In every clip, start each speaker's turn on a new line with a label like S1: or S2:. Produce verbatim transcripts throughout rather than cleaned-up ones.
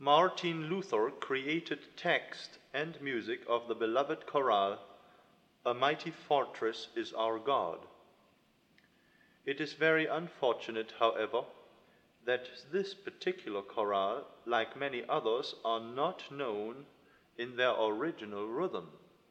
S1: Martin Luther created text and music of the beloved chorale, "A Mighty Fortress is Our God." It is very unfortunate, however, that this particular chorale, like many others, are not known in their original rhythm.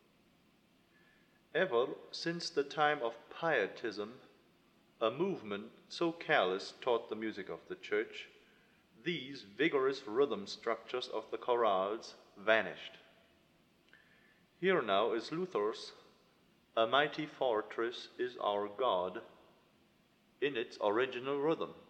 S1: Ever since the time of Pietism, a movement so careless toward the music of the Church, these vigorous rhythm structures of the chorales vanished. Here now is Luther's "A Mighty Fortress is Our God" in its original rhythm.